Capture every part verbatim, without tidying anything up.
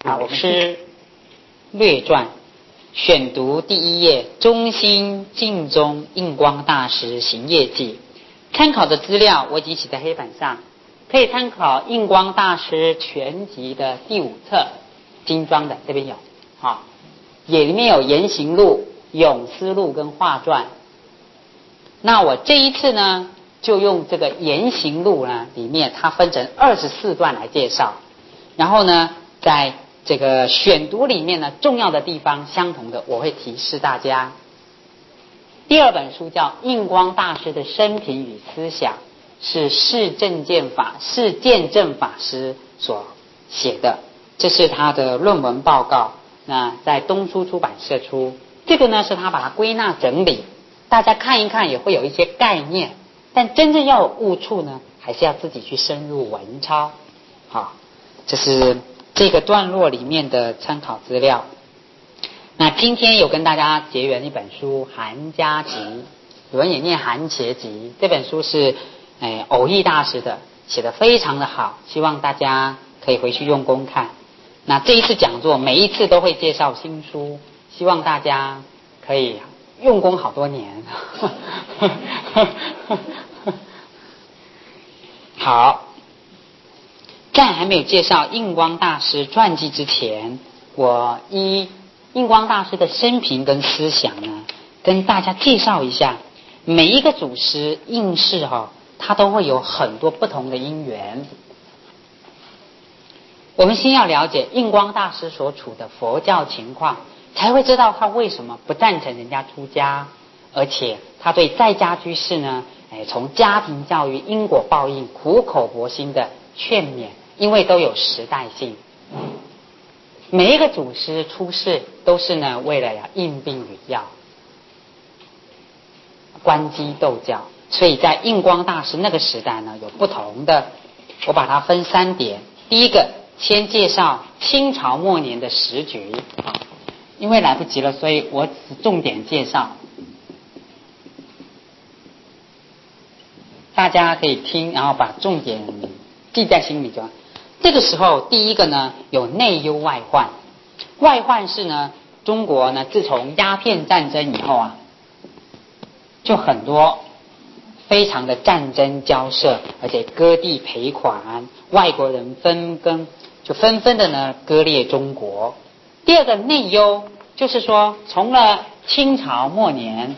老师略传选读第一页，中兴净宗印光大师行业记。参考的资料我已经写在黑板上，可以参考印光大师全集的第五册，精装的这边有，好，也里面有言行录、咏思录跟画传。那我这一次呢，就用这个言行录呢，里面它分成二十四段来介绍，然后呢，在这个选读里面呢，重要的地方相同的，我会提示大家。第二本书叫《印光大师的生平与思想》，是释正见法释见正法师所写的，这是他的论文报告。那在东书出版社出，这个呢是他把它归纳整理，大家看一看也会有一些概念，但真正要有悟处呢，还是要自己去深入文抄。好，这是这个段落里面的参考资料。那今天有跟大家结缘一本书《韩家集》，有人也念《韩茄集》，这本书是诶偶益大师的，写得非常的好，希望大家可以回去用功看。那这一次讲座每一次都会介绍新书，希望大家可以用功好多年。好，在还没有介绍印光大师传记之前，我依印光大师的生平跟思想呢，跟大家介绍一下。每一个祖师应世哈、哦，他都会有很多不同的因缘。我们先要了解印光大师所处的佛教情况，才会知道他为什么不赞成人家出家，而且他对在家居士呢，哎，从家庭教育、因果报应、苦口婆心的劝勉，因为都有时代性。每一个祖师出世都是呢，为了呀应病与药，观机斗教，所以在印光大师那个时代呢，有不同的，我把它分三点。第一个，先介绍清朝末年的时局，因为来不及了，所以我只重点介绍，大家可以听，然后把重点记在心里就好。这个时候，第一个呢，有内忧外患。外患是呢，中国呢，自从鸦片战争以后啊，就很多非常的战争交涉，而且割地赔款，外国人纷纷就纷纷的呢割裂中国。第二个内忧，就是说，从了清朝末年，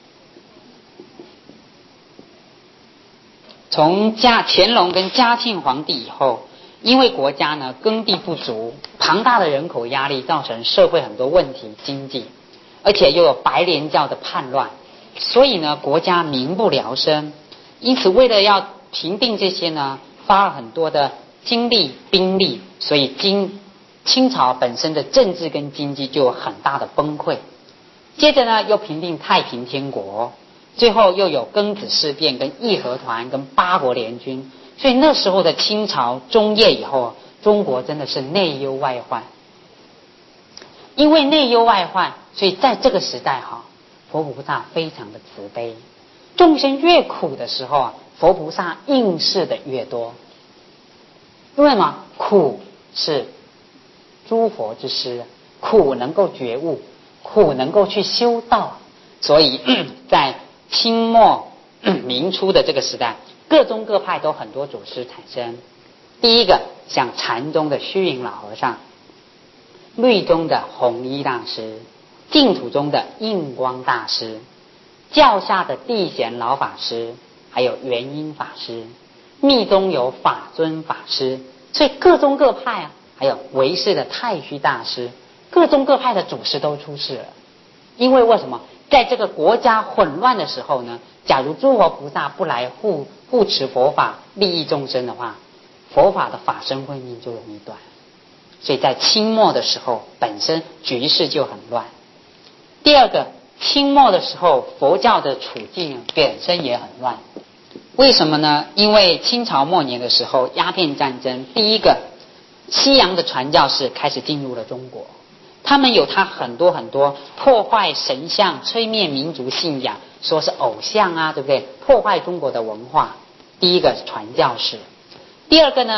从嘉乾隆跟嘉庆皇帝以后，因为国家呢耕地不足，庞大的人口压力造成社会很多问题，经济，而且又有白莲教的叛乱，所以呢国家民不聊生。因此为了要平定这些呢，发了很多的精力兵力，所以清清朝本身的政治跟经济就有很大的崩溃。接着呢又平定太平天国，最后又有庚子事变跟义和团跟八国联军，所以那时候的清朝中叶以后，中国真的是内忧外患。因为内忧外患，所以在这个时代哈，佛菩萨非常的慈悲，众生越苦的时候啊，佛菩萨应示的越多。因为嘛，苦是诸佛之师，苦能够觉悟，苦能够去修道，所以在清末明初的这个时代，各宗各派都很多祖师产生。第一个，像禅宗的虚云老和尚，律宗的弘一大师，净土宗的印光大师，教下的地显老法师，还有元音法师，密宗有法尊法师，所以各宗各派啊，还有唯识的太虚大师，各宗各派的祖师都出世了。因为为什么？在这个国家混乱的时候呢，假如诸佛菩萨不来护护持佛法，利益众生的话，佛法的法身慧命就容易断。所以在清末的时候，本身局势就很乱。第二个，清末的时候，佛教的处境本身也很乱。为什么呢？因为清朝末年的时候，鸦片战争，第一个，西洋的传教士开始进入了中国。他们有他很多很多破坏神像、吹灭民族信仰，说是偶像啊，对不对？破坏中国的文化。第一个是传教士。第二个呢，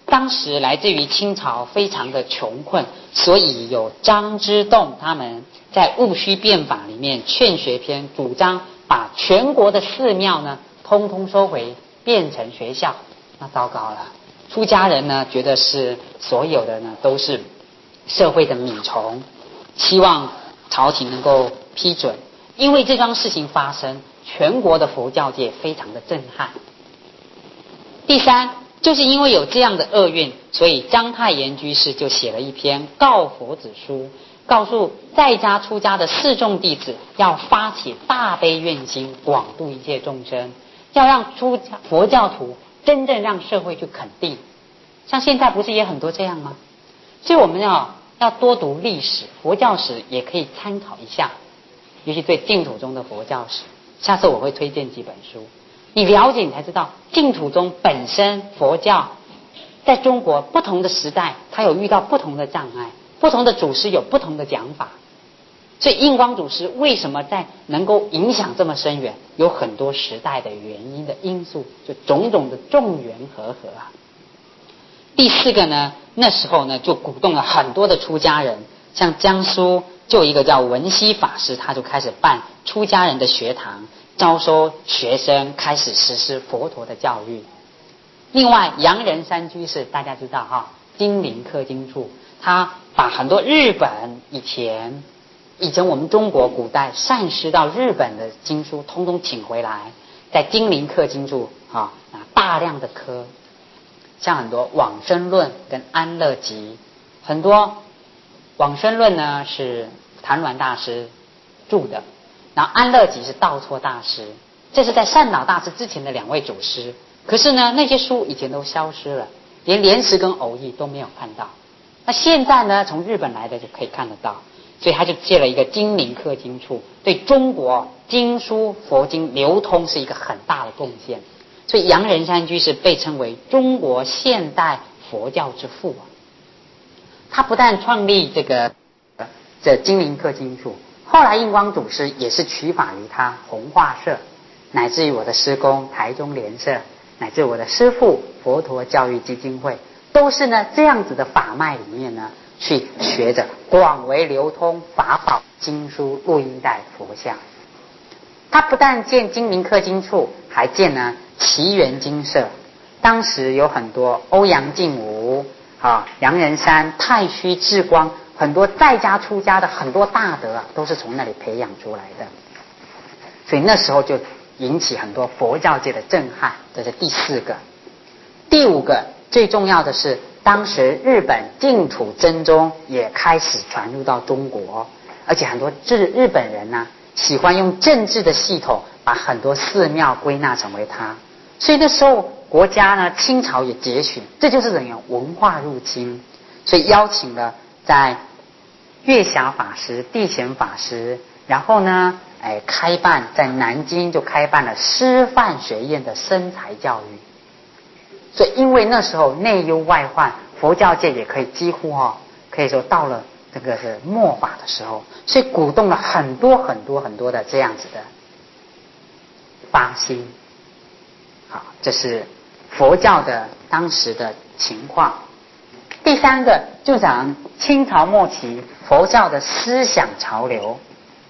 当时来自于清朝非常的穷困，所以有张之洞他们在戊戌变法里面劝学篇主张把全国的寺庙呢通通收回，变成学校。那糟糕了，出家人呢觉得是所有的呢都是社会的米虫，希望朝廷能够批准。因为这桩事情发生，全国的佛教界非常的震撼。第三，就是因为有这样的厄运，所以章太炎居士就写了一篇告佛子书，告诉在家出家的四众弟子要发起大悲愿心，广度一切众生，要让出家佛教徒真正让社会去肯定。像现在不是也很多这样吗？所以我们要要多读历史，佛教史也可以参考一下，尤其对净土中的佛教史。下次我会推荐几本书，你了解你才知道净土中本身佛教在中国不同的时代，它有遇到不同的障碍，不同的祖师有不同的讲法。所以印光祖师为什么在能够影响这么深远，有很多时代的原因的因素，就种种的众缘和合啊。第四个呢，那时候呢就鼓动了很多的出家人，像江苏就有一个叫文溪法师，他就开始办出家人的学堂，招收学生，开始实施佛陀的教育。另外杨仁山居士大家知道哈，金陵刻经处，他把很多日本以前以前我们中国古代散失到日本的经书通通请回来，在金陵刻经处啊大量的刻，像很多往生论跟安乐集，很多往生论呢是谭鸾大师著的，然后安乐集是道绰大师，这是在善导大师之前的两位祖师。可是呢那些书以前都消失了，连莲池跟偶益都没有看到。那现在呢从日本来的就可以看得到，所以他就借了一个金陵刻经处，对中国经书佛经流通是一个很大的贡献。所以杨仁山居士被称为中国现代佛教之父啊。他不但创立这个这金陵刻经处，后来印光祖师也是取法于他，弘化社，乃至于我的师公台中莲社，乃至我的师父佛陀教育基金会，都是呢这样子的法脉里面呢去学着广为流通法宝经书录音带佛像。他不但建金陵刻经处，还建呢奇缘经社。当时有很多欧阳靖武啊、杨仁山、太虚智光，很多在家出家的很多大德啊，都是从那里培养出来的。所以那时候就引起很多佛教界的震撼，这是第四个。第五个最重要的是，当时日本净土真宗也开始传入到中国，而且很多日日本人呢、啊、喜欢用政治的系统把很多寺庙归纳成为他，所以那时候国家呢清朝也觉醒，这就是怎样文化入侵。所以邀请了在月霞法师、地贤法师，然后呢哎开办在南京就开办了师范学院的身材教育。所以因为那时候内忧外患，佛教界也可以几乎哦可以说到了这个是末法的时候，所以鼓动了很多很多很多的这样子的发心。好，这是佛教的当时的情况。第三个就讲清朝末期佛教的思想潮流，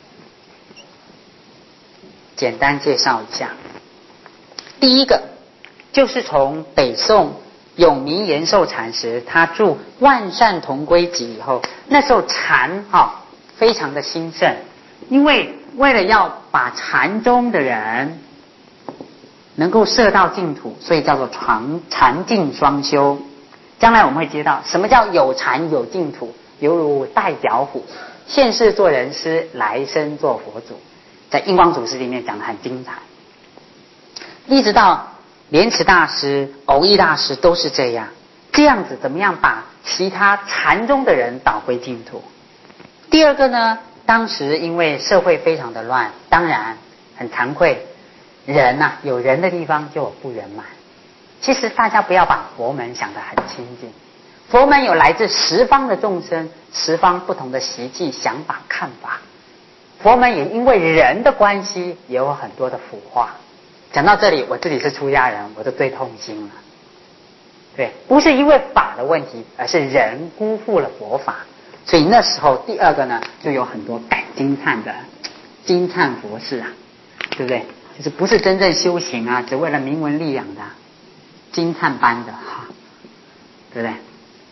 简单介绍一下。第一个就是从北宋永明延寿禅师他著《万善同归集》以后，那时候禅哈、哦、非常的兴盛，因为为了要把禅宗的人能够摄到净土，所以叫做禅禅净双修。将来我们会知道什么叫有禅有净土，犹如带脚虎，现世做人师，来生做佛祖，在印光祖师里面讲得很精彩。一直到莲池大师、藕益大师都是这样，这样子怎么样把其他禅宗的人导归净土。第二个呢，当时因为社会非常的乱，当然很惭愧，人啊有人的地方就有不圆满。其实大家不要把佛门想得很清净，佛门有来自十方的众生，十方不同的习气、想法、看法，佛门也因为人的关系也有很多的腐化。讲到这里，我自己是出家人，我就最痛心了。 对，不是因为法的问题，而是人辜负了佛法。所以那时候第二个呢，就有很多改金忏的金忏佛事啊，对不对？就是不是真正修行啊，只为了名闻利养的金忏班的哈，对不对？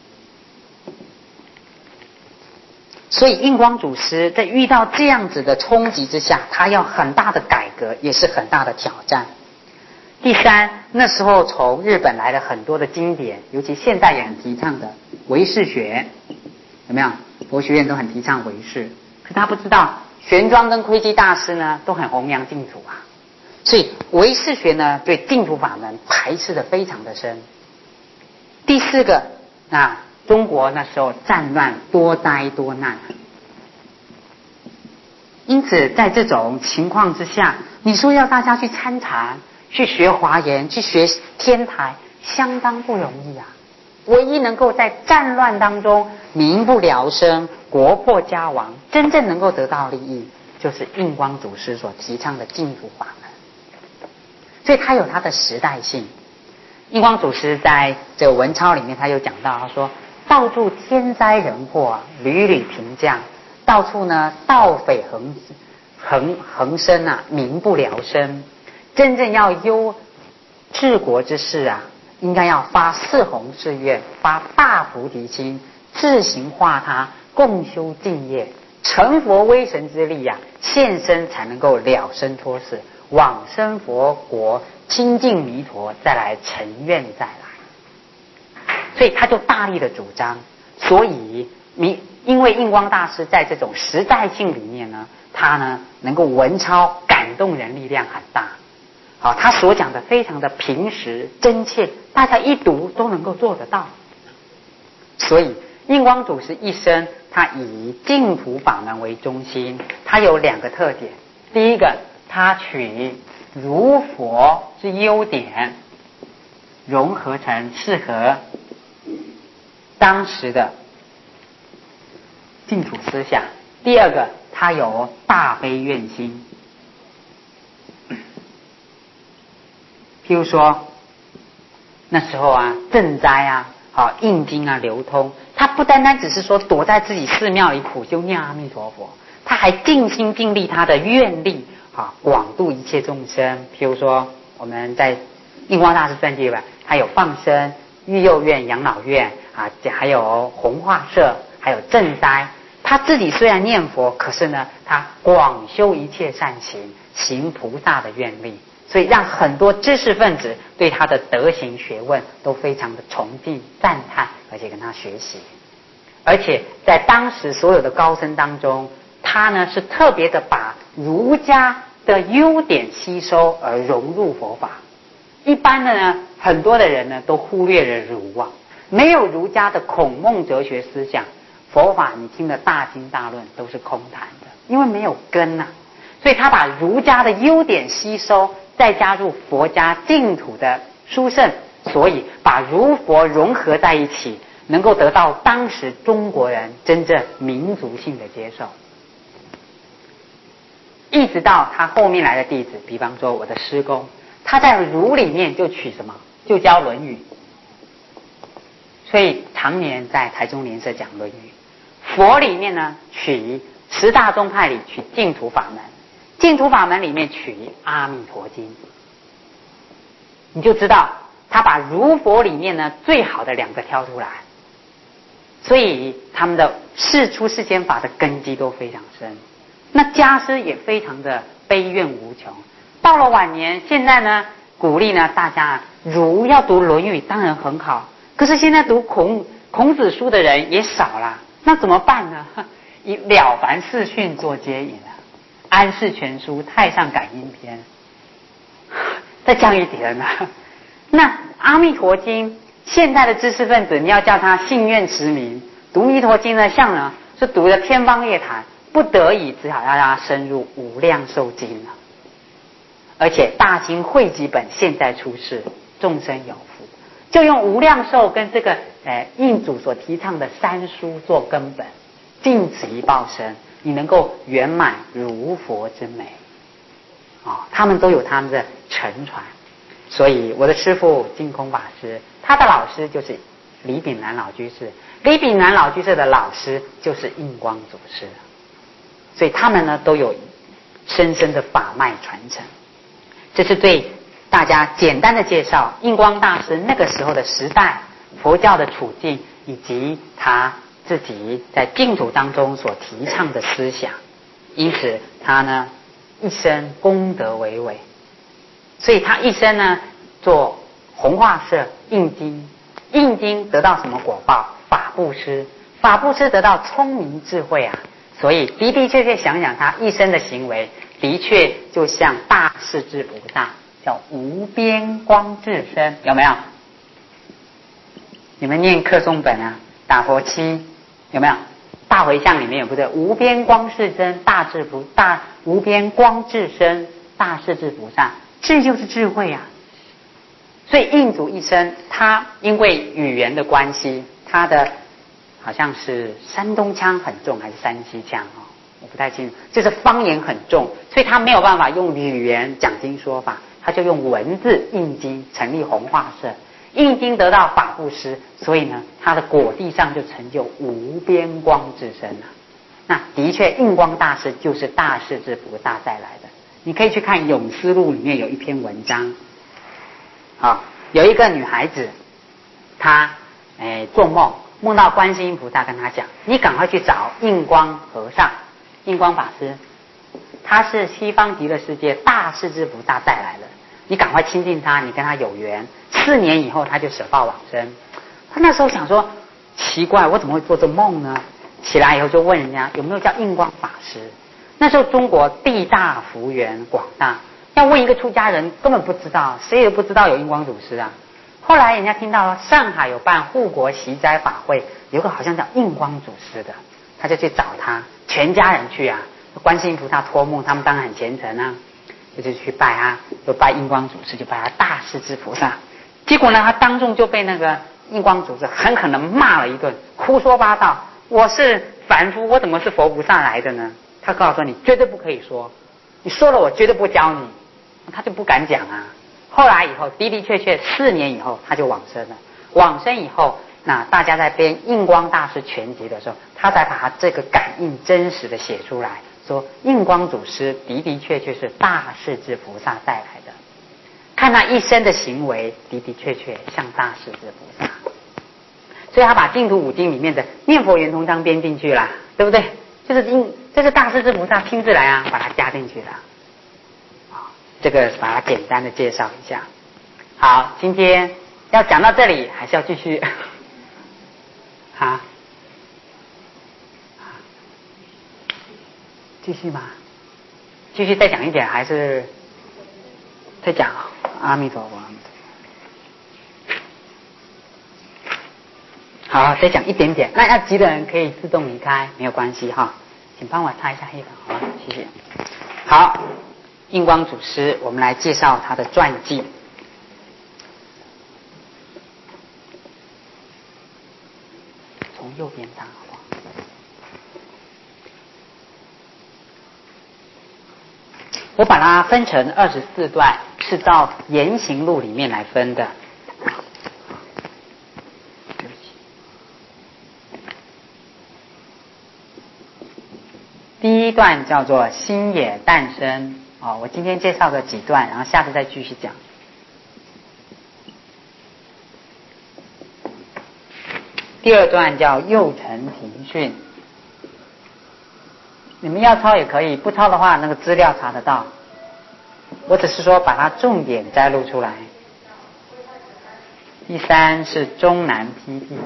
所以印光祖师在遇到这样子的冲击之下，他要很大的改革，也是很大的挑战。第三，那时候从日本来了很多的经典，尤其现代也很提倡的唯识学，有没有？佛学院都很提倡唯识，可是他不知道玄奘跟窥基大师呢都很弘扬净土啊，所以唯识学呢对净土法门排斥的非常的深。第四个，那中国那时候战乱多灾多难，因此在这种情况之下，你说要大家去参禅，去学华严，去学天台，相当不容易啊。唯一能够在战乱当中民不聊生，国破家亡，真正能够得到利益，就是印光祖师所提倡的净土法门。所以它有它的时代性。印光祖师在这个文钞里面，他有讲到，他说到处天灾人祸啊，屡屡频降，到处呢盗匪横横横生啊，民不聊生。真正要忧治国之事啊，应该要发四弘誓愿，发大菩提心，自行化他，共修净业，成佛威神之力啊，现身才能够了生脱世，往生佛国，亲近弥陀，再来成愿再来。所以他就大力的主张。所以因为印光大师在这种时代性里面呢，他呢能够文钞感动人力量很大。好，他所讲的非常的平实真切，大家一读都能够做得到。所以印光祖师一生他以净土法门为中心，他有两个特点。第一个，他取如佛之优点融合成适合当时的净土思想。第二个，他有大悲愿心。譬如说那时候啊赈灾啊，好印经啊流通，他不单单只是说躲在自己寺庙里苦修念阿弥陀佛，他还尽心尽力他的愿力啊，广度一切众生。譬如说我们在印光大师传记吧，他有放生、育幼院、养老院啊，还有弘化社，还有赈灾。他自己虽然念佛，可是呢他广修一切善行，行菩萨的愿力，所以让很多知识分子对他的德行学问都非常的崇敬赞叹，而且跟他学习。而且在当时所有的高僧当中，他呢是特别的把儒家的优点吸收而融入佛法。一般的呢，很多的人呢都忽略了儒啊，没有儒家的孔孟哲学思想，佛法你听的大经大论都是空谈的，因为没有根啊。所以他把儒家的优点吸收，再加入佛家净土的殊胜，所以把儒佛融合在一起，能够得到当时中国人真正民族性的接受。一直到他后面来的弟子，比方说我的师公，他在儒里面就取什么，就教论语，所以常年在台中联社讲论语。佛里面呢取十大宗派里取净土法门，净土法门里面取阿弥陀经，你就知道他把儒佛里面呢最好的两个挑出来，所以他们的世出世间法的根基都非常深。那家师也非常的悲怨无穷。到了晚年，现在呢鼓励呢大家儒要读论语当然很好，可是现在读孔孔子书的人也少了，那怎么办呢？以了凡四训做接引啊，安世全书、太上感应篇，再降一叠呢。那阿弥陀经，现代的知识分子你要叫他信愿持名，读弥陀经呢，像呢是读的天方夜谭，不得已只好要让他深入无量寿经了。而且大经汇集本现在出世，众生有福，就用无量寿跟这个呃印祖所提倡的三书做根本，尽此一报身，你能够圆满如佛之美啊、哦！他们都有他们的沉传。 所以我的师父净空法师，他的老师就是李炳南老居士，李炳南老居士的老师就是印光祖师，所以他们呢都有深深的法脉传承。这是对大家简单的介绍印光大师那个时候的时代、佛教的处境，以及他自己在净土当中所提倡的思想。因此他呢一生功德为伟，所以他一生呢做弘化社印经，印经得到什么果报？法布施，法布施得到聪明智慧啊！所以的的确确想想他一生的行为，的确就像大势至菩萨，叫无边光智身，有没有？你们念课诵本啊，打佛七有没有？大回向里面有不对？无边光智身，大智菩大无边光智身，大势至菩萨，智就是智慧啊！所以印祖一生，他因为语言的关系，他的好像是山东腔很重，还是山西腔哦，我不太清楚，就是方言很重，所以他没有办法用语言讲经说法，他就用文字印经，成立弘化社。印经得到法布施，所以呢，他的果地上就成就无边光之身了。那的确，印光大师就是大势至菩萨带来的。你可以去看《永思录》里面有一篇文章，好，有一个女孩子，她诶做梦，梦到观世音菩萨跟她讲：“你赶快去找印光和尚、印光法师，他是西方极乐世界大势至菩萨带来的。”你赶快亲近他，你跟他有缘，四年以后他就舍报往生。他那时候想说，奇怪，我怎么会做这梦呢？起来以后就问人家有没有叫印光法师。那时候中国地大幅员广大，要问一个出家人根本不知道，谁也不知道有印光祖师啊。后来人家听到上海有办护国习斋法会，有个好像叫印光祖师的，他就去找他，全家人去啊。观世音菩萨托梦，他们当然很虔诚啊。就去拜啊，就拜印光祖师，就拜他大势至菩萨。结果呢，他当众就被那个印光祖师狠狠的骂了一顿，胡说八道。我是凡夫，我怎么是佛菩萨来的呢？他告诉你，绝对不可以说，你说了我绝对不教你。他就不敢讲啊。后来以后的的确确四年以后他就往生了。往生以后，那大家在编《印光大师全集》的时候，他才把他这个感应真实的写出来。说印光祖师的的确确是大势至菩萨带来的，看他一生的行为的的确确像大势至菩萨，所以他把净土五经里面的念佛圆通章编进去了，对不对？就是印，这是大势至菩萨亲自来啊，把它加进去了。好，这个把它简单的介绍一下。好，今天要讲到这里，还是要继续。好。继续吗？继续再讲一点，还是再讲？阿弥陀佛，阿弥陀佛。好，再讲一点点。那要急的人可以自动离开，没有关系哈。请帮我擦一下黑板，好吗？谢谢。好，印光祖师，我们来介绍他的传记。从右边打。我把它分成二十四段，是照言行录里面来分的。对不起，第一段叫做心也诞生，哦，我今天介绍的几段，然后下次再继续讲。第二段叫幼承庭训。你们要抄也可以，不抄的话那个资料查得到，我只是说把它重点摘录出来。第三是中南批地。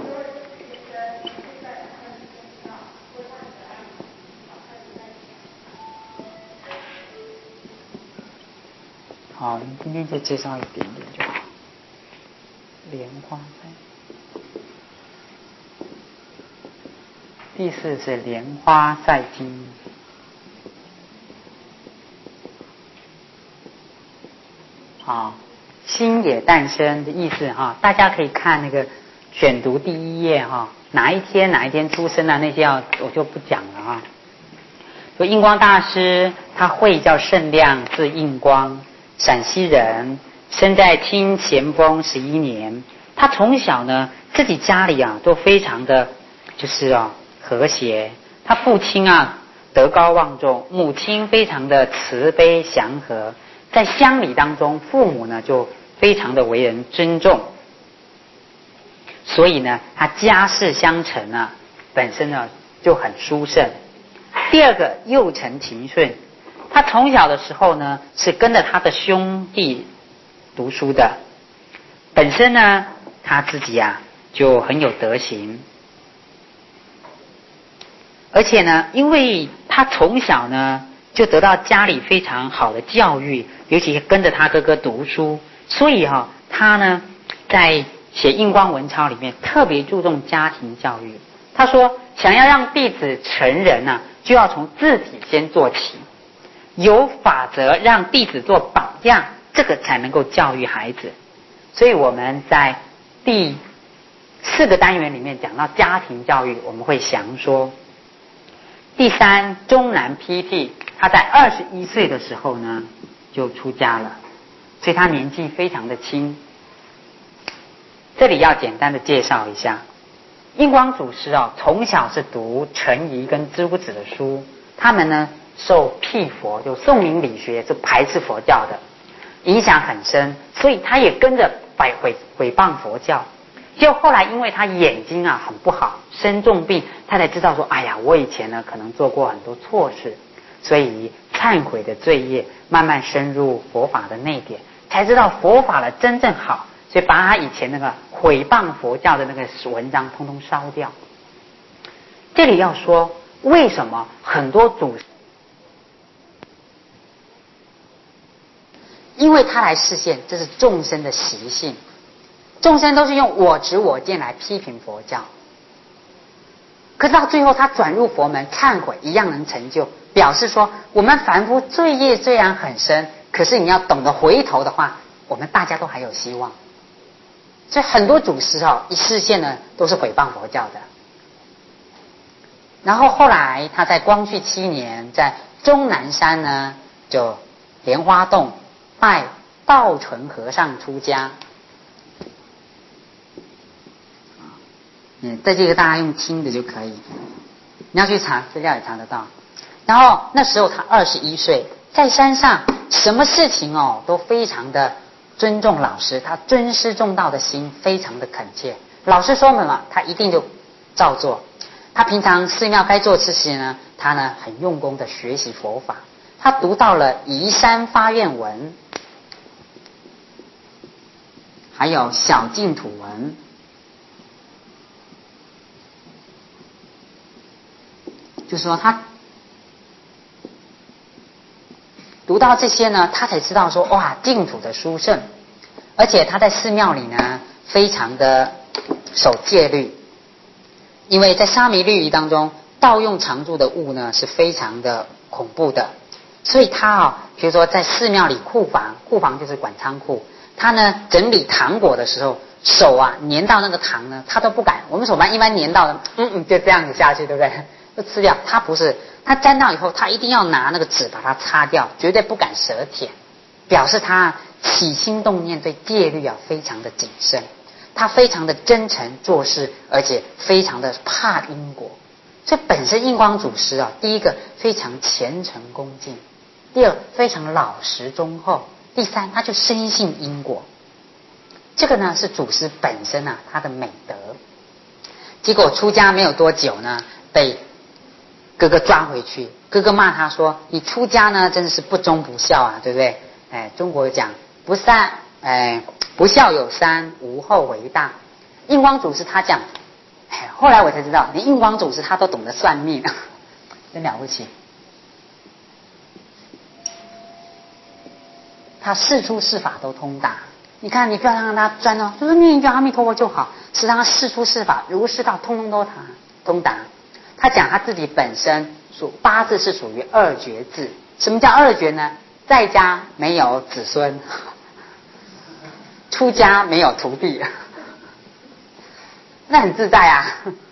好，你今天就介绍一点点就好。莲花赛。第四是莲花赛经。好，心也诞生的意思哈，大家可以看那个选读第一页哈，哪一天哪一天出生的那些要我就不讲了哈。说印光大师他讳叫圣亮，字印光，陕西人， 生在清咸丰十一年，他从小呢自己家里啊都非常的就是啊和谐，他父亲啊德高望重，母亲非常的慈悲祥和，在乡里当中父母呢就非常的为人尊重，所以呢他家世相承啊本身呢就很殊胜。第二个幼承庭顺，他从小的时候呢是跟着他的兄弟读书的，本身呢他自己啊就很有德行，而且呢因为他从小呢就得到家里非常好的教育，尤其跟着他哥哥读书，所以哈、啊、他呢在写印光文钞里面特别注重家庭教育。他说想要让弟子成人啊，就要从自己先做起，有法则让弟子做榜样，这个才能够教育孩子。所以我们在第四个单元里面讲到家庭教育，我们会详说。第三，终南批剃，他在二十一岁的时候呢就出家了，所以他年纪非常的轻。这里要简单的介绍一下，印光祖师啊，从小是读陈颐跟朱子的书，他们呢受辟佛，就宋明理学是排斥佛教的，影响很深，所以他也跟着摆毁毁谤佛教。就后来因为他眼睛啊很不好，生重病，他才知道说，哎呀，我以前呢可能做过很多错事，所以忏悔的罪业慢慢深入佛法的内典，才知道佛法的真正好，所以把他以前那个毁谤佛教的那个文章通通烧掉。这里要说为什么很多祖师，因为他来示现这是众生的习性，众生都是用我执我见来批评佛教，可是到最后他转入佛门忏悔一样能成就，表示说我们凡夫罪业虽然很深，可是你要懂得回头的话，我们大家都还有希望。所以很多祖师哦一示现呢都是毁谤佛教的。然后后来他在光绪七年在终南山呢就莲花洞拜道纯和尚出家。嗯，在这个大家用听的就可以，你要去查资料也查得到。然后那时候他二十一岁，在山上什么事情哦都非常的尊重老师，他尊师重道的心非常的恳切，老师说什么他一定就照做。他平常寺庙该做事情呢，他呢很用功的学习佛法。他读到了移山发愿文，还有小净土文，就是说他读到这些呢，他才知道说哇净土的殊胜，而且他在寺庙里呢非常的守戒律，因为在沙弥律仪当中盗用常住的物呢是非常的恐怖的，所以他啊、哦，比如说在寺庙里库房，库房就是管仓库，他呢整理糖果的时候，手啊粘到那个糖呢，他都不敢。我们手般一般粘到的，嗯嗯，就这样子下去，对不对？就吃掉。他不是，他沾到以后，他一定要拿那个纸把它擦掉，绝对不敢舌舔，表示他起心动念对戒律啊非常的谨慎，他非常的真诚做事，而且非常的怕因果。所以本身印光祖师啊，第一个非常虔诚恭敬，第二非常老实忠厚，第三他就深信因果。这个呢是祖师本身啊他的美德。结果出家没有多久呢，被哥哥抓回去，哥哥骂他说：“你出家呢真的是不忠不孝啊，对不对？”哎，中国讲不善，哎，不孝有三，无后为大。印光祖师他讲，哎，后来我才知道，连印光祖师他都懂得算命，真了不起。他事出事法都通达。你看，你不要让他钻哦，就是念一句阿弥陀佛就好，是让他事出事法，如是道，通通都他通达。他讲他自己本身属八字是属于二绝字。什么叫二绝呢？在家没有子孙，出家没有徒弟，那很自在啊。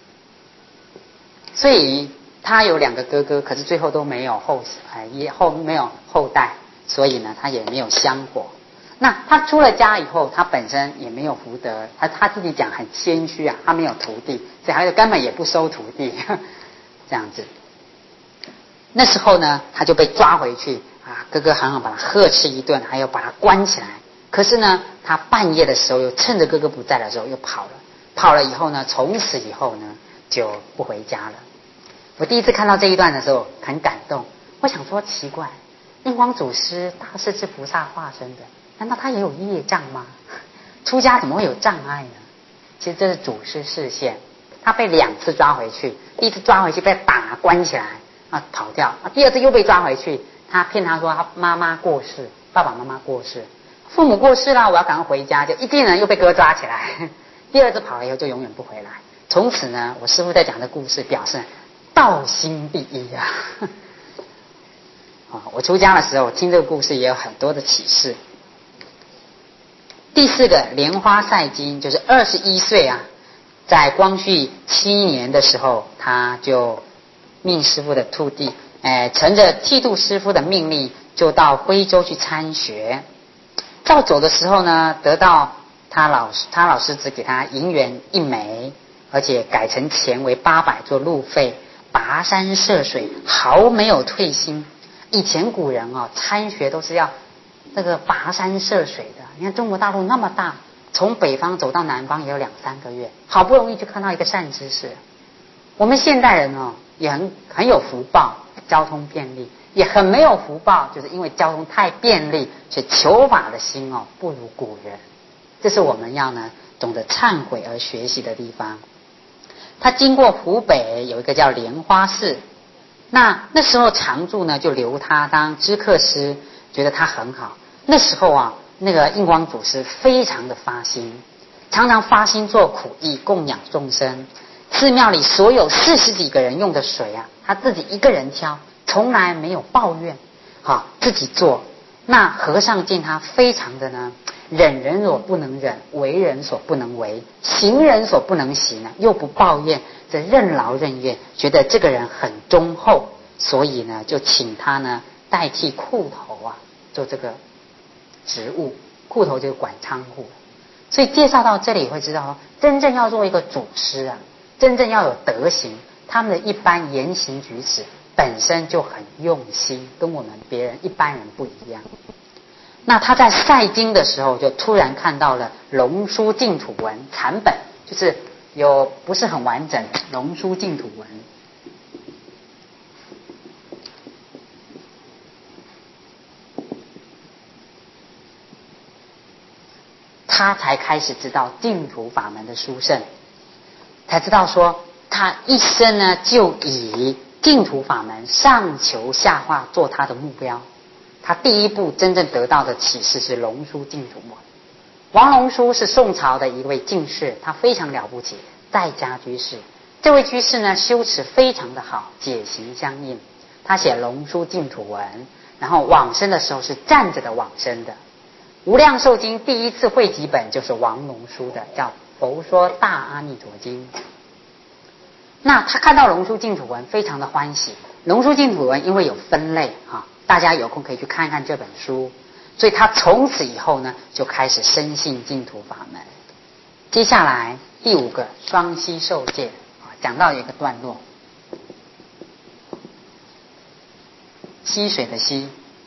所以他有两个哥哥，可是最后都没有后哎也后没有后代，所以呢他也没有香火。 那他出了家以后，他本身也没有福德，他他自己讲很谦虚啊，他没有徒弟，所以他就根本也不收徒弟，这样子。那时候呢，他就被抓回去啊，哥哥狠狠把他呵斥一顿，还有把他关起来。可是呢，他半夜的时候又趁着哥哥不在的时候又跑了，跑了以后呢，从此以后呢就不回家了。我第一次看到这一段的时候很感动，我想说奇怪，印光祖师他是是菩萨化身的，难道他也有业障吗？出家怎么会有障碍呢？其实这是祖师示现，他被两次抓回去，第一次抓回去被打关起来啊跑掉啊，第二次又被抓回去，他骗他说他妈妈过世，爸爸妈妈过世，父母过世了，我要赶快回家，就一定呢又被哥抓起来，第二次跑了以后就永远不回来。从此呢，我师父在讲的故事表示道心第一啊。啊，我出家的时候听这个故事也有很多的启示。第四个莲花赛金，就是二十一岁啊，在光绪七年的时候，他就命师父的徒弟，哎，乘着剃度师父的命令，就到徽州去参学。到走的时候呢，得到他老师，他老师只给他银元一枚，而且改成钱为八百做路费，跋山涉水，毫没有退心。以前古人哦，参学都是要那个跋山涉水的。你看中国大陆那么大，从北方走到南方也有两三个月，好不容易就看到一个善知识。我们现代人哦，也很很有福报，交通便利，也很没有福报，就是因为交通太便利，所以求法的心哦不如古人。这是我们要呢懂得忏悔而学习的地方。他经过湖北有一个叫莲花寺，那那时候常住呢就留他当知客师，觉得他很好。那时候啊，那个印光祖师非常的发心，常常发心做苦役，供养众生。寺庙里所有四十几个人用的水啊，他自己一个人挑，从来没有抱怨，好自己做。那和尚见他非常的呢，忍人所不能忍，为人所不能为，行人所不能行呢，又不抱怨，这任劳任怨，觉得这个人很忠厚，所以呢，就请他呢代替库头啊做这个职务。库头就是管仓库。所以介绍到这里会知道说，真正要做一个祖师啊，真正要有德行，他们的一般言行举止本身就很用心，跟我们别人一般人不一样。那他在赛经的时候，就突然看到了龙书净土文残本，就是有不是很完整龙书净土文。他才开始知道净土法门的殊胜，才知道说他一生呢就以净土法门上求下化做他的目标。他第一步真正得到的启示是龙书净土文。王龙书是宋朝的一位进士，他非常了不起，在家居士。这位居士呢修持非常的好，解行相应。他写龙书净土文，然后往生的时候是站着的往生的。无量寿经第一次汇集本就是王龙书的，叫《佛说大阿弥陀经》。那他看到龙书净土文非常的欢喜。龙书净土文因为有分类啊，大家有空可以去看看这本书。所以他从此以后呢就开始深信净土法门。接下来第五个双溪受戒啊，讲到一个段落，溪水的溪。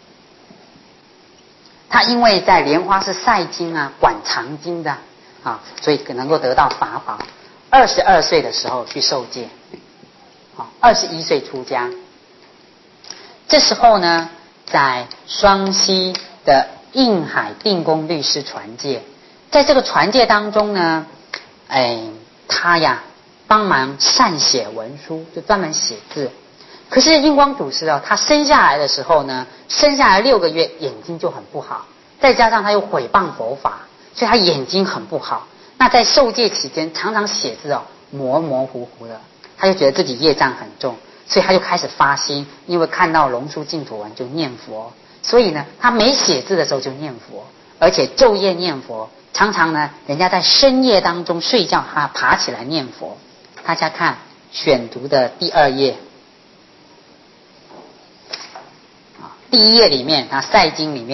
他因为在莲花寺赛经啊，管藏经的啊，所以能够得到法宝。二十二岁的时候去受戒，啊，二十一岁出家。这时候呢，在双溪的应海定公律师传戒，在这个传戒当中呢，哎，他呀帮忙善写文书，就专门写字。可是印光祖师哦，他生下来的时候呢，生下来六个月眼睛就很不好，再加上他又毁谤佛法，所以他眼睛很不好。那在受戒期间，常常写字哦模模糊糊的，他就觉得自己业障很重，所以他就开始发心，因为看到龙书净土文就念佛。所以呢，他没写字的时候就念佛，而且昼夜念佛。常常呢，人家在深夜当中睡觉，他爬起来念佛。大家看选读的第二页。第一页里面，他赛经里面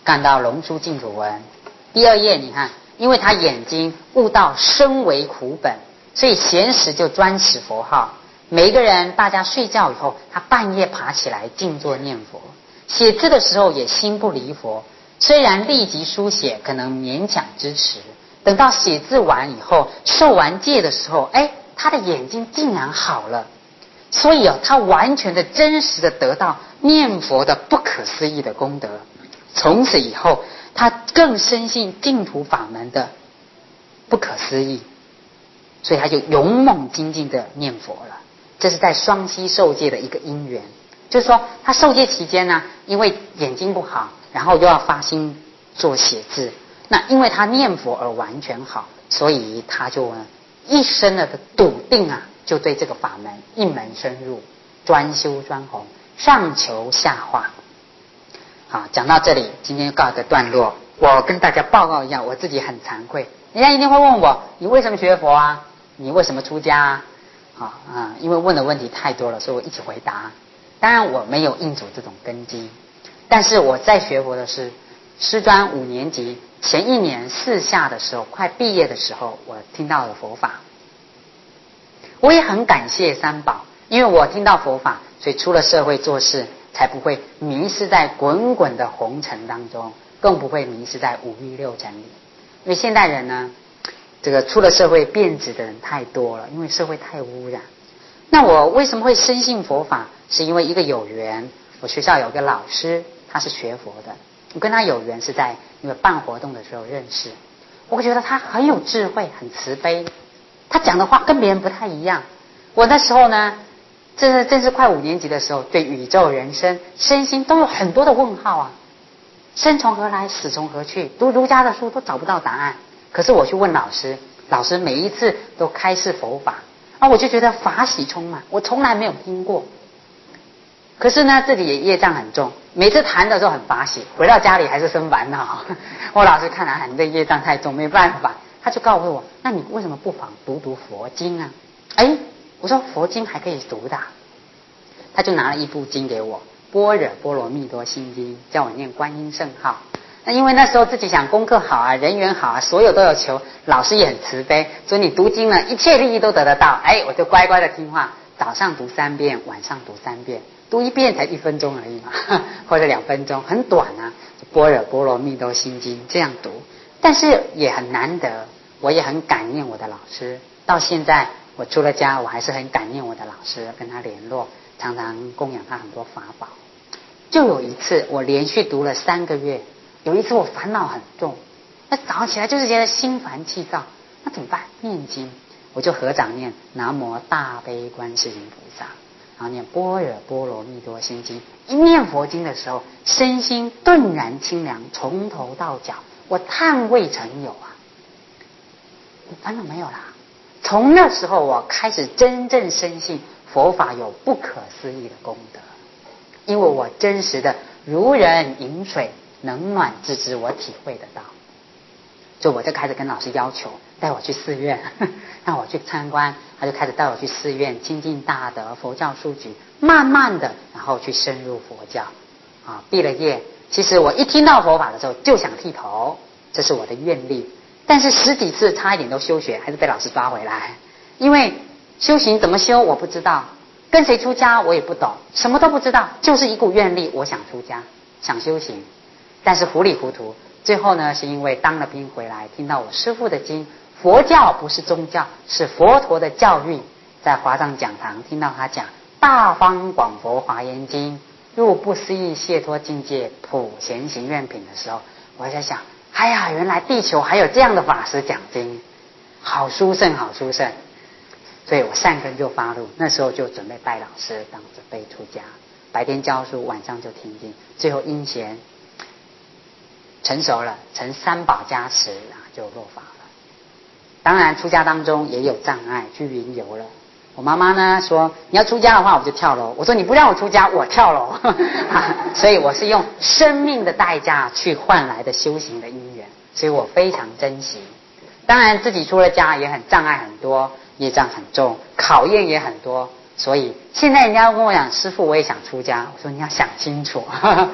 看到龙书净土文第二页，你看，因为他眼睛悟到身为苦本，所以闲时就专持佛号。每一个人，大家睡觉以后，他半夜爬起来静坐念佛。写字的时候也心不离佛，虽然立即书写可能勉强支持，等到写字完以后，受完戒的时候，哎，他的眼睛竟然好了。所以哦，他完全的真实的得到念佛的不可思议的功德。从此以后，他更深信净土法门的不可思议，所以他就勇猛精进的念佛了。这是在双溪受戒的一个因缘，就是说他受戒期间呢，因为眼睛不好，然后又要发心做写字，那因为他念佛而完全好，所以他就呢一生的笃定啊，就对这个法门一门深入，专修专弘，上求下化。好，讲到这里，今天告一个段落。我跟大家报告一下，我自己很惭愧。人家一定会问我，你为什么学佛啊？你为什么出家啊？啊、嗯，因为问的问题太多了，所以我一起回答。当然我没有印主这种根基，但是我在学佛的是师专五年级前一年四下的时候，快毕业的时候，我听到了佛法。我也很感谢三宝，因为我听到佛法，所以出了社会做事才不会迷失在滚滚的红尘当中，更不会迷失在五欲六尘里。因为现代人呢，这个出了社会变质的人太多了，因为社会太污染。那我为什么会深信佛法？是因为一个有缘，我学校有个老师，他是学佛的，我跟他有缘是在因为办活动的时候认识。我觉得他很有智慧，很慈悲，他讲的话跟别人不太一样。我那时候呢，这是正是快五年级的时候，对宇宙人生身心都有很多的问号啊，生从何来，死从何去，读儒家的书都找不到答案。可是我去问老师，老师每一次都开示佛法啊，我就觉得法喜充满，我从来没有听过。可是呢，自己也业障很重，每次谈的时候很法喜，回到家里还是生烦恼。我老师看来你的业障太重，没办法，他就告诉我，那你为什么不妨读读佛经啊？哎，我说佛经还可以读的。他就拿了一部经给我，般若波罗蜜多心经，叫我念观音圣号。那因为那时候自己想功课好啊，人缘好啊，所有都有求，老师也很慈悲，所以你读经呢，一切利益都得得到。哎，我就乖乖的听话，早上读三遍，晚上读三遍，读一遍才一分钟而已嘛，或者两分钟，很短啊。般若波罗蜜多心经这样读，但是也很难得，我也很感念我的老师。到现在我出了家，我还是很感念我的老师，跟他联络，常常供养他很多法宝。就有一次我连续读了三个月，有一次我烦恼很重，那早上起来就是觉得心烦气躁，那怎么办？念经，我就合掌念南无大悲观世音菩萨，然后念般若波罗蜜多心经。一念佛经的时候，身心顿然清凉，从头到脚我叹未曾有啊，我烦恼没有啦。从那时候我开始真正深信佛法有不可思议的功德，因为我真实的如人饮水，冷暖自知，我体会得到。所以我就开始跟老师要求带我去寺院，让我去参观，他就开始带我去寺院亲近大德佛教书局，慢慢的然后去深入佛教啊。毕了业，其实我一听到佛法的时候就想剃头，这是我的愿力，但是十几次差一点都休学，还是被老师抓回来。因为修行怎么修我不知道，跟谁出家我也不懂，什么都不知道，就是一股愿力，我想出家想修行，但是糊里糊涂。最后呢，是因为当了兵回来，听到我师父的经，佛教不是宗教，是佛陀的教育，在华藏讲堂听到他讲大方广佛华严经，入不思议解脱境界普贤行愿品的时候，我在想，哎呀，原来地球还有这样的法师讲经，好殊胜好殊胜。所以我善根就发露，那时候就准备拜老师，当准备出家，白天教书，晚上就听经，最后因贤成熟了，成三宝加持啊，就落法了。当然出家当中也有障碍，去云游了。我妈妈呢说，你要出家的话我就跳楼，我说你不让我出家我跳楼、啊、所以我是用生命的代价去换来的修行的因缘，所以我非常珍惜。当然自己出了家也很障碍很多，业障很重，考验也很多，所以现在人家跟我讲师父我也想出家，我说你要想清楚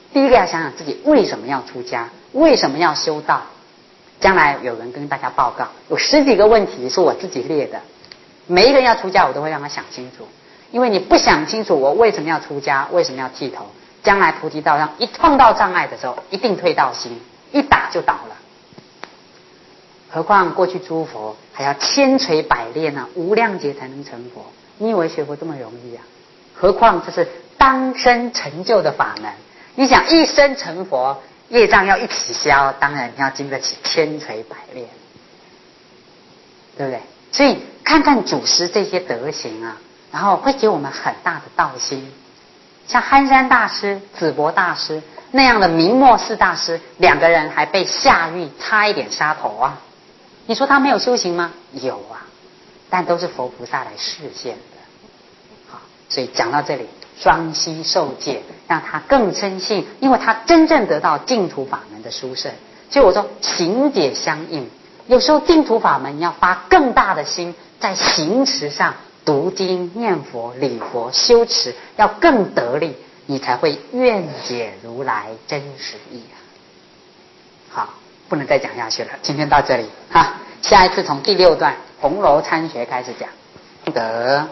第一个要想想自己为什么要出家，为什么要修道。将来有人跟大家报告，有十几个问题是我自己列的，每一个人要出家我都会让他想清楚，因为你不想清楚我为什么要出家，为什么要剃头，将来菩提道上一碰到障碍的时候一定退道心，一打就倒了。何况过去诸佛还要千锤百炼啊，无量劫才能成佛，你以为学佛这么容易啊？何况这是当生成就的法门，你想一生成佛，业障要一起消，当然要经得起千锤百炼，对不对？所以看看祖师这些德行啊，然后会给我们很大的道心。像憨山大师、紫博大师那样的明末四大师，两个人还被下狱差一点杀头啊，你说他没有修行吗？有啊，但都是佛菩萨来示现的。好，所以讲到这里，双膝受戒，让他更深信，因为他真正得到净土法门的殊胜。所以我说行解相应，有时候净土法门要发更大的心，在行持上读经念佛礼佛修持要更得力，你才会愿解如来真实义啊。好，不能再讲下去了，今天到这里哈，下一次从第六段红楼参学开始讲。得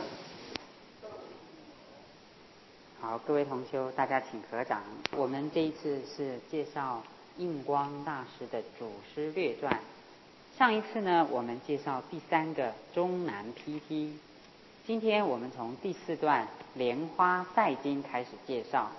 好，各位同修，大家请合掌。我们这一次是介绍印光大师的祖师略传。上一次呢，我们介绍第三个终南披披。今天我们从第四段莲花赛经开始介绍。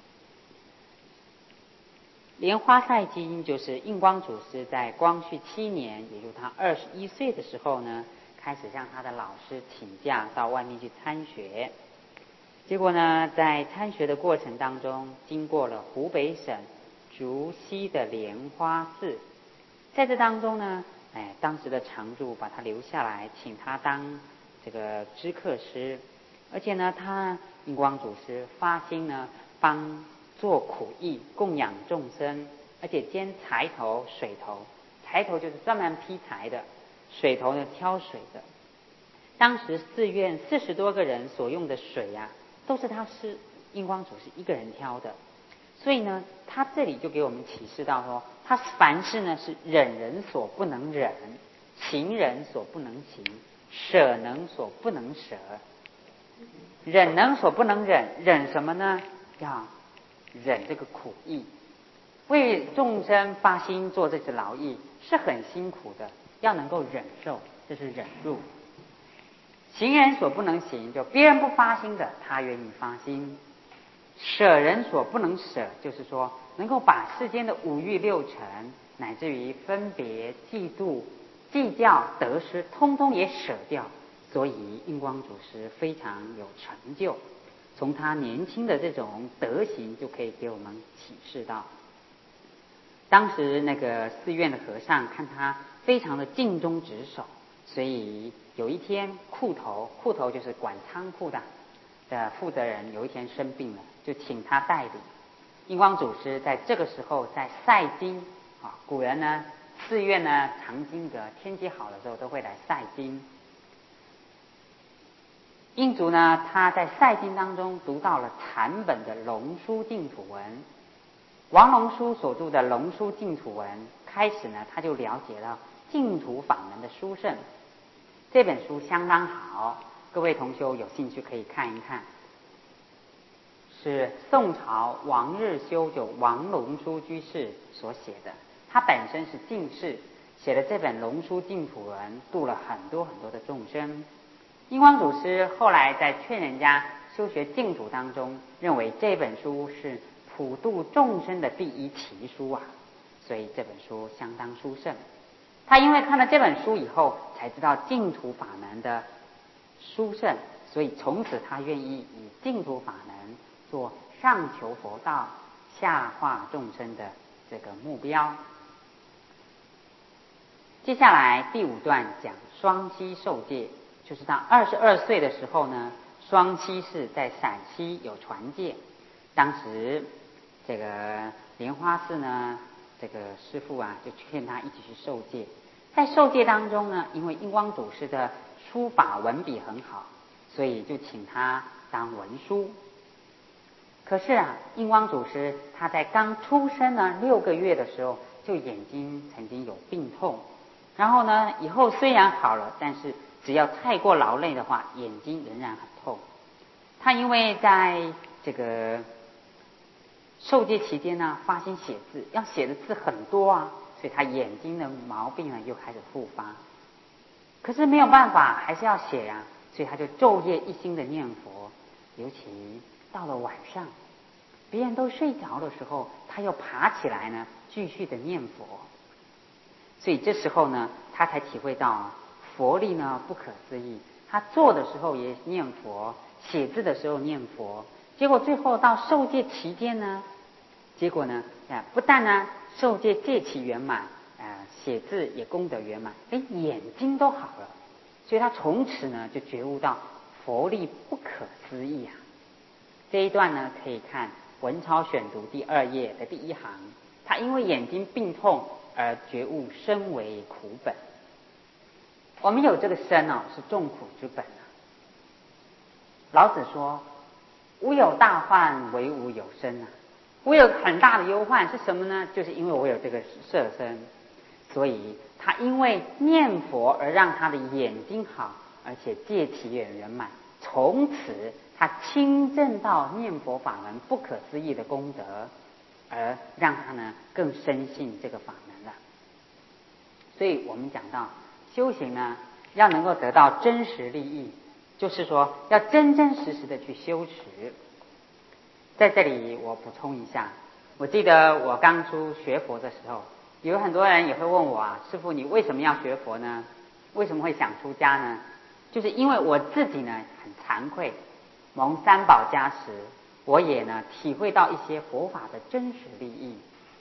莲花赛经就是印光祖师在光绪七年，也就是他二十一岁的时候呢，开始向他的老师请假到外面去参学。结果呢，在参学的过程当中，经过了湖北省竹溪的莲花寺，在这当中呢，哎，当时的常住把他留下来，请他当这个知客师，而且呢，他印光祖师发心呢，帮做苦役，供养众生，而且兼柴头、水头。柴头就是专门劈柴的，水头呢挑水的。当时寺院四十多个人所用的水啊，都是他是印光祖师一个人挑的。所以呢，他这里就给我们启示到说，他凡事呢是忍人所不能忍，行人所不能行，舍能所不能舍。忍能所不能忍，忍什么呢？要忍这个苦役，为众生发心做这次劳役是很辛苦的，要能够忍受，这是忍辱。行人所不能行，就别人不发心的，他愿意发心。舍人所不能舍，就是说能够把世间的五欲六尘，乃至于分别、嫉妒、计较、得失，通通也舍掉。所以印光祖师非常有成就，从他年轻的这种德行就可以给我们启示到。当时那个寺院的和尚看他非常的尽忠职守，所以有一天库头，库头就是管仓库的的负责人，有一天生病了，就请他代理。印光祖师在这个时候在赛经啊，古人呢寺院呢藏经阁，天气好的时候都会来赛经。印祖呢，他在赛经当中读到了残本的龙书净土文，王龙书所著的龙书净土文，开始呢他就了解到净土法门的殊胜。这本书相当好，各位同修有兴趣可以看一看，是宋朝王日修就王龙书居士所写的，他本身是进士，写了这本龙书净土文，度了很多很多的众生。印光祖师后来在劝人家修学净土当中，认为这本书是普度众生的第一奇书啊，所以这本书相当殊胜。他因为看了这本书以后，才知道净土法门的殊胜，所以从此他愿意以净土法门做上求佛道、下化众生的这个目标。接下来第五段讲双溪受戒，就是他二十二岁的时候呢，双溪市在陕西有传戒。当时这个莲花寺呢，这个师父啊就劝他一起去受戒。在受戒当中呢，因为印光祖师的书法文笔很好，所以就请他当文书。 可是啊，印光祖师他在刚出生呢六个月的时候，就眼睛曾经有病痛，然后呢，以后虽然好了，但是只要太过劳累的话，眼睛仍然很痛。他因为在这个受戒期间呢，发心写字，要写的字很多啊，所以他眼睛的毛病呢又开始复发。可是没有办法，还是要写呀、啊，所以他就昼夜一心的念佛。尤其到了晚上，别人都睡着的时候，他又爬起来呢，继续的念佛。所以这时候呢，他才体会到佛力呢不可思议。他坐的时候也念佛，写字的时候念佛，结果最后到受戒期间呢，结果呢，啊，不但呢受戒戒期圆满，啊，写字也功德圆满，连眼睛都好了。所以他从此呢就觉悟到佛力不可思议啊。这一段呢可以看《文钞选读》第二页的第一行，他因为眼睛病痛而觉悟身为苦本。我们有这个身哦，是众苦之本啊。老子说：“吾有大患，惟吾有身啊。”我有很大的忧患是什么呢？就是因为我有这个色身，所以他因为念佛而让他的眼睛好，而且戒期也圆满。从此他亲证到念佛法门不可思议的功德，而让他呢更深信这个法门了。所以我们讲到修行呢，要能够得到真实利益，就是说要真真实实的去修持。在这里我补充一下，我记得我刚出学佛的时候，有很多人也会问我啊，师父你为什么要学佛呢？为什么会想出家呢？就是因为我自己呢很惭愧，蒙三宝加持，我也呢体会到一些佛法的真实利益。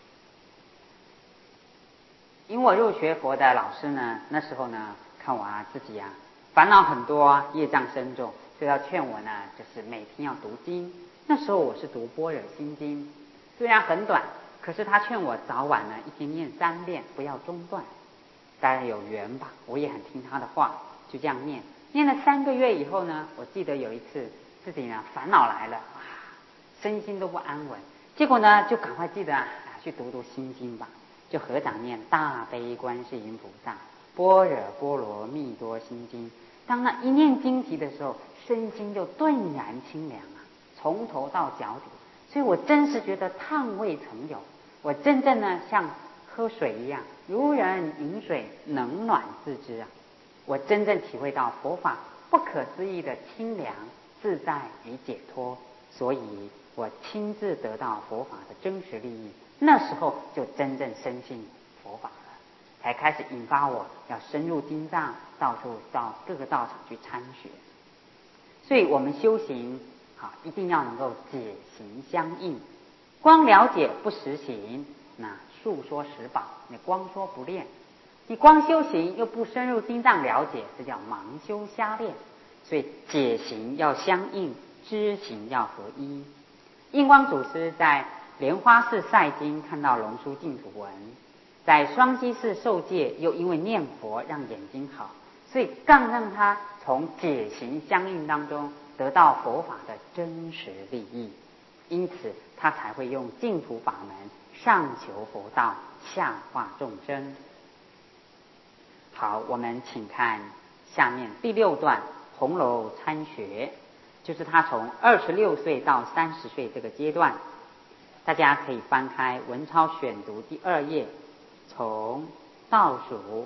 因为我入学佛的老师呢，那时候呢看我啊自己啊烦恼很多啊，业障深重，所以要劝我呢就是每天要读经。那时候我是读般若心经，虽然很短，可是他劝我早晚呢一天念三遍，不要中断。当然有缘吧，我也很听他的话，就这样念。念了三个月以后呢，我记得有一次自己呢烦恼来了，哇，身心都不安稳，结果呢就赶快记得啊去读读心经吧，就合掌念大悲观世音菩萨般若波罗蜜多心经。当那一念经题的时候，身心就顿然清凉啊，从头到脚底。所以我真是觉得叹未曾有，我真正呢像喝水一样，如人饮水，冷暖自知啊。我真正体会到佛法不可思议的清凉自在与解脱，所以我亲自得到佛法的真实利益。那时候就真正深信佛法了，才开始引发我要深入经藏，到处到各个道场去参学。所以我们修行好，一定要能够解行相应，光了解不实行，那述说实宝，你光说不练，你光修行又不深入经藏了解，这叫盲修瞎练。所以解行要相应，知行要合一。印光祖师在莲花寺赛经看到龙书净土文，在双溪寺受戒，又因为念佛让眼睛好，所以更让他从解行相应当中得到佛法的真实利益。因此他才会用净土法门上求佛道，下化众生。好，我们请看下面第六段红楼参学，就是他从二十六岁到三十岁这个阶段。大家可以翻开《文钞选读》第二页，从倒数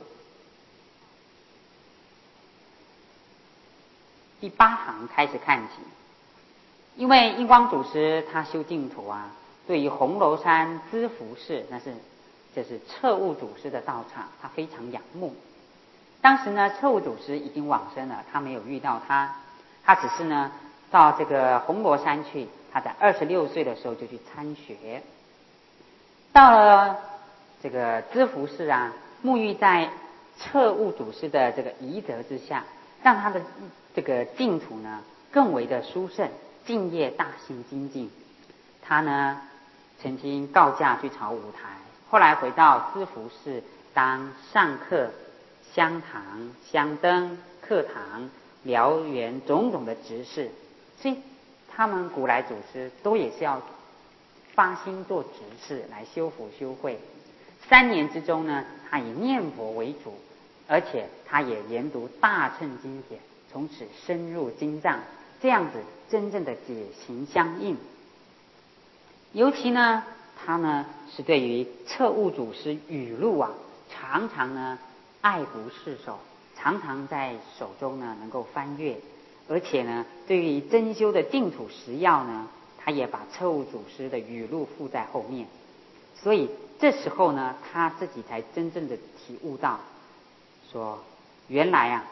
第八行开始看起。因为印光祖师他修净土啊，对于红楼山资福寺，那是这是彻悟祖师的道场，他非常仰慕。当时呢，彻悟祖师已经往生了，他没有遇到他，他只是呢到这个红螺山去。他在二十六岁的时候就去参学，到了这个资福寺啊，沐浴在彻悟祖师的这个仪德之下，让他的这个净土呢更为的殊胜，敬业大行精进。他呢曾经告假去朝五台，后来回到资福寺当上客、香堂、香灯、课堂、寮园种种的执事，所以他们古来祖师都也是要发心做执事来修福修慧。三年之中呢，他以念佛为主，而且他也研读大乘经典，从此深入经藏，这样子真正的解行相应。尤其呢，他呢是对于彻悟祖师语录啊，常常呢爱不释手，常常在手中呢能够翻阅，而且呢对于真修的净土十要呢，他也把彻悟祖师的语录附在后面。所以这时候呢，他自己才真正的体悟到，说原来啊，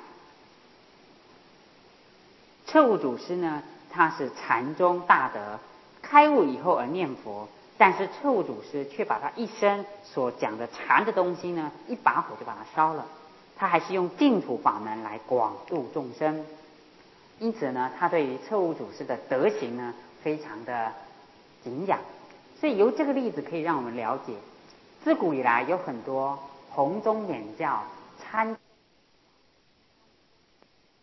彻悟祖师呢，他是禅宗大德，开悟以后而念佛，但是彻悟祖师却把他一生所讲的禅的东西呢，一把火就把它烧了。他还是用净土法门来广度众生，因此呢，他对于彻悟祖师的德行呢，非常的敬仰。所以由这个例子可以让我们了解，自古以来有很多弘宗演教参